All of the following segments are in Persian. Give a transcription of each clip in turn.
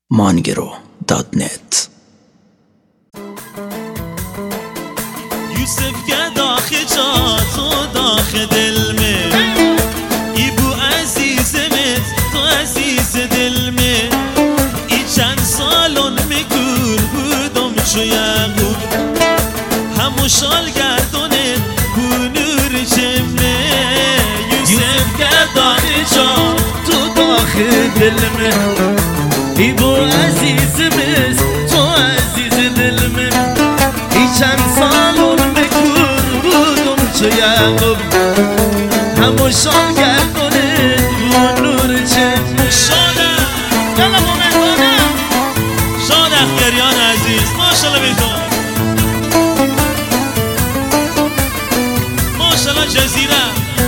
mangero.net. یوسف که داخل جات و داخل دل میں ای بو عزیزمت تو عزیز دل میں ای چند سالون مگور بودم چو یعقوب همو شال گردونت بو نور جمه یوسف که داخل جات تو داخل دل میں ای بو عزیزمت تو عزیز دل میں ای چند سالون مگور بودم چو یعقوب همو شال گردونت بو نور جمه شاده یلا مومنانه شاد اخگریان عزیز ماشالله بیتون ماشالله جزیره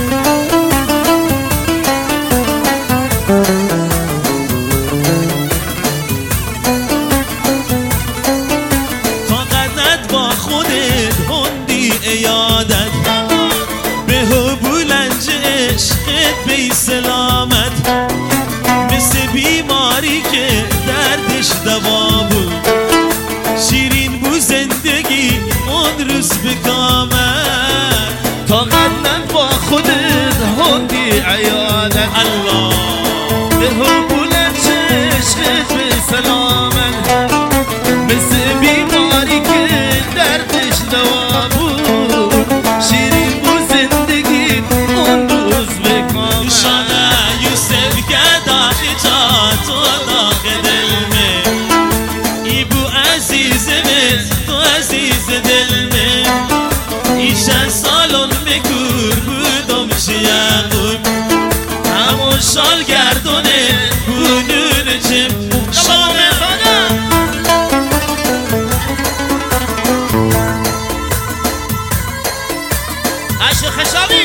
یادت به بلنج عشقت بی سلامت مثل بیماری که دردش دوا بود شیرین بو زندگی اون روز بکامت تا قدنت با خودت هندی عیادت الله به بلنج عشقت بی سلامت مثل بیماری که دردش دوا دل میں ایشن سالون مگور بودم چه یعقوب همون شال گردونه بو نور جم شامه خانم عشق خشابی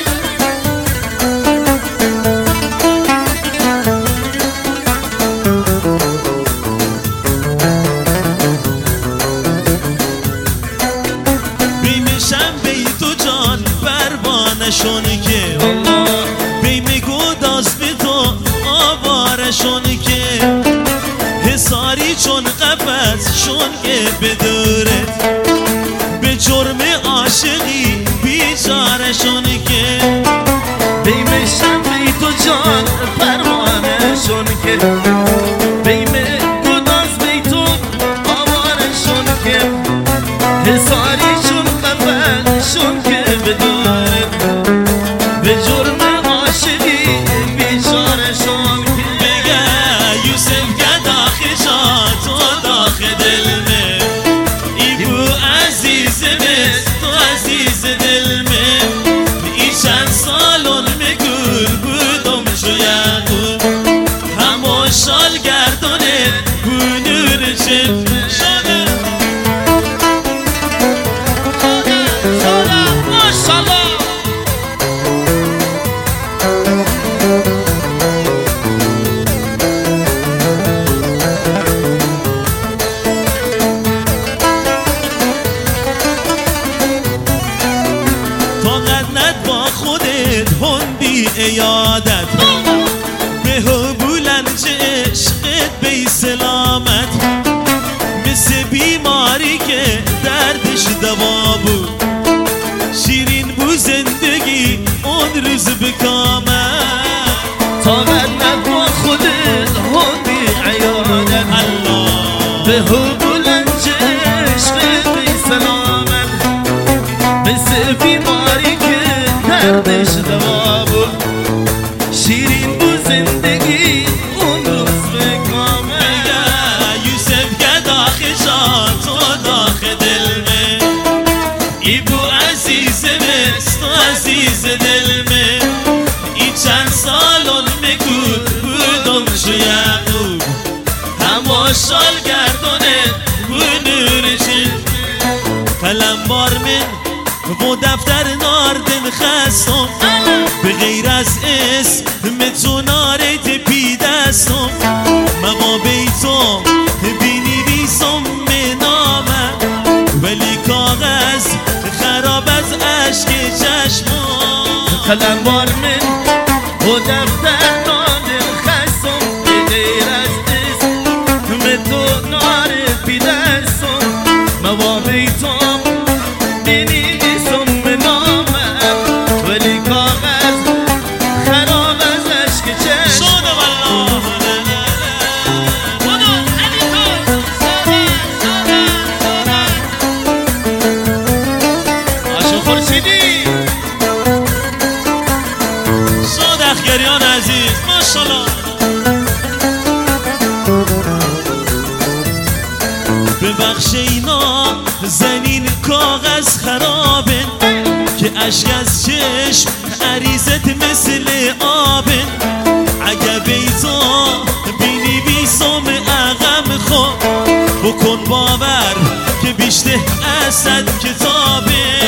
شون که بی میگو داست به تو آوارشون که حساری چون قفص شون که بدورت به جرم عاشقی بیچارشون که بی میشم بی تو جان پروانشون که بی میگو داست به تو آوارشون که حساری چون قفص شون که بدورت به جرم عاشقی بیچارشون بگه یوسف که داخل جات و داخل دل میں ای بو عزیزمت تو عزیز دل میں ای چند سالون مگور بودم چو یعقوب همو شال گردونه بو نور جمه شده ماشالله یادت به بلنج عشقت بی سلامت مثل بیماری که دردش دوا بود شیرین بو زندگی اون روز بکامت تا قدنت با خودت هندی عیادت الله به بلنج عشقت بی سلامت مثل بیماری که دردش دوا بود شیرین بو زندگی اون روز بکامه یوسف که داخل جات و داخل دل میں ای بو عزیزمت تو عزیز دل میں ای چند سالون مگور بودم چو یعقوب همو شال گردونه بو نور قلم بار من و دفتر ناردن خستم به غیر از اسم تو نارت پی دستم مما بیتم بینویسم به نامم ولی کاغذ خراب از عشق چشمم قلم بار من و دفتر ناردن خستم به غیر از اسم اخگریان عزیز ماشالله. ببخش اینا زنین کاغذ خرابن که اشک از چشم عریضت مثل آبن. اگه بیزا بینی بیسام اغم خو بکن باور که بیشته اسد کتابه.